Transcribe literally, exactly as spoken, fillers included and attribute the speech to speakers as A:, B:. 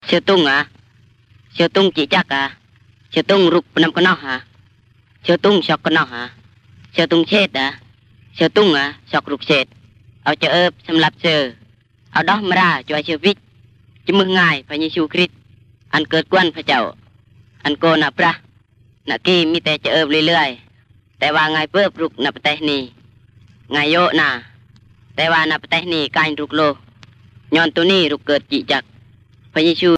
A: เชื่อตุ้งอ่ะเชื่อตุ้งจีจักอ่ะเชื่อตุ้งรุกนำกันนอกฮะเชื่อตุ้งช็อกกันนอกฮะเชื่อตุ้งเช็ดอ่ะเชื่อตุ้งอ่ะช็อกรุกเช็ดเอาเจอเอิบสำหรับเชื่อเอาดอกมาราจอยเชื่อวิจจะมึงง่ายพระเยซูคริสต์อันเกิดกวนพระเจ้าอันโกนับพระนักกี้มีแต่เจอเอิบเรื่อยๆแต่ว่าไงเพิ่มรุกนับแต่นี่ไงโยนาแต่ว่านับแต่นี่การรุกโลย้อนตัวนี้รุกเกิดจีจักพระเยซู